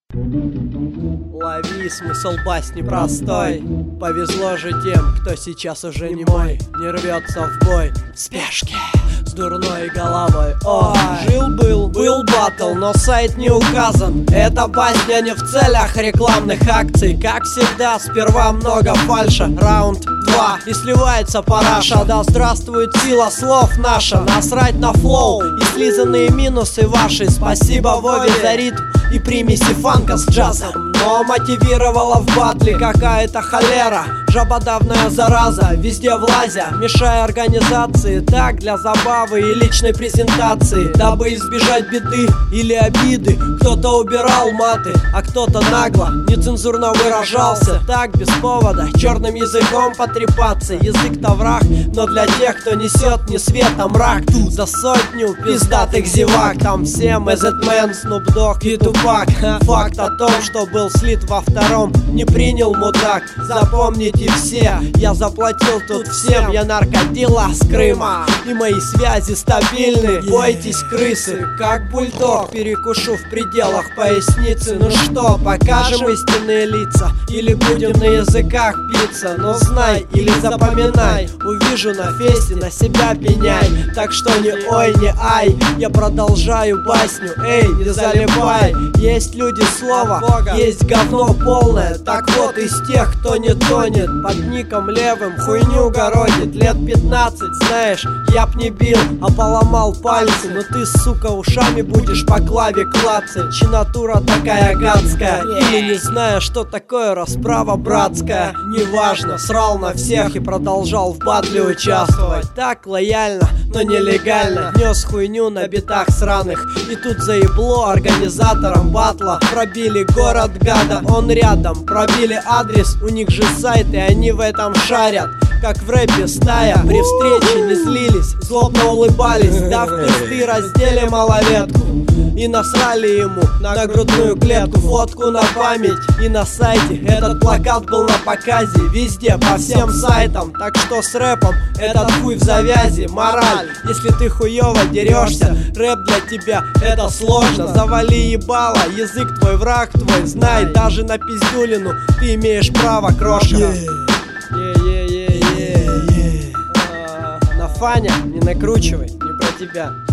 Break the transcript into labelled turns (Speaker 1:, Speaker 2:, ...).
Speaker 1: Лови смысл басни простой. Повезло же тем, кто сейчас уже не мой, не рвется в бой в спешке с дурной головой. Ой, был батл, но сайт не указан. Эта басня не в целях рекламных акций. Как всегда, сперва много фальша. Раунд 2 и сливается параша. Да здравствует сила слов наша. Насрать на флоу и слизанные минусы ваши. Спасибо Вове за ритм и примеси фанка с джазом. Но мотивировала в батле какая-то холера, жабодавная зараза, везде влазя, мешая организации. Так, для забавы и личной презентации, дабы избежать беды или обиды. Кто-то убирал маты, а кто-то нагло, нецензурно выражался. Так, без повода, черным языком потрепаться. Язык-то враг, но для тех, кто несет не свет, а мрак. Тут за сотню пиздатых зевак. Там все Мэзетмен, Снуп Дог и Тупак. Факт о том, что был слит во втором, не принял мудак. Запомните все, я заплатил тут всем. Я наркодила с Крыма, и мои связи стабильны. Бойтесь крысы, как бульдог. Перекушу в пределах поясницы. Ну что, покажем истинные лица или будем на языках биться? Но знай или запоминай, увижу на фесте, на себя пеняй. Так что не ой, не ай, я продолжаю басню. Эй, не залипай, есть люди слова, есть говно полное. Так вот, из тех, кто не тонет, под ником левым хуйню городит. Лет 15, знаешь, я б не бил, а поломал пальцы. Но ты, сука, ушами будешь по клаве клацать. Чинатура такая гадская, или не зная, что такое расправа братская. Неважно, срал на всех и продолжал в батле участвовать. Так лояльно, но нелегально нес хуйню на битах сраных. И тут заебло организаторам батла. Пробили город гада, он рядом. Пробили адрес, у них же сайт, и они в этом шарят. Как в рэпе стая, при встрече не злились, злобно улыбались. Да в пизды раздели малолетку и насрали ему на грудную клетку. Фотку на память и на сайте. Этот плакат был на показе везде, по всем сайтам. Так что с рэпом этот хуй в завязи. Мораль: если ты хуёво дерешься, рэп для тебя это сложно. Завали ебало, язык твой враг твой. Знай, даже на пиздюлину ты имеешь право, крошка. На Фаня, не накручивай, не про тебя.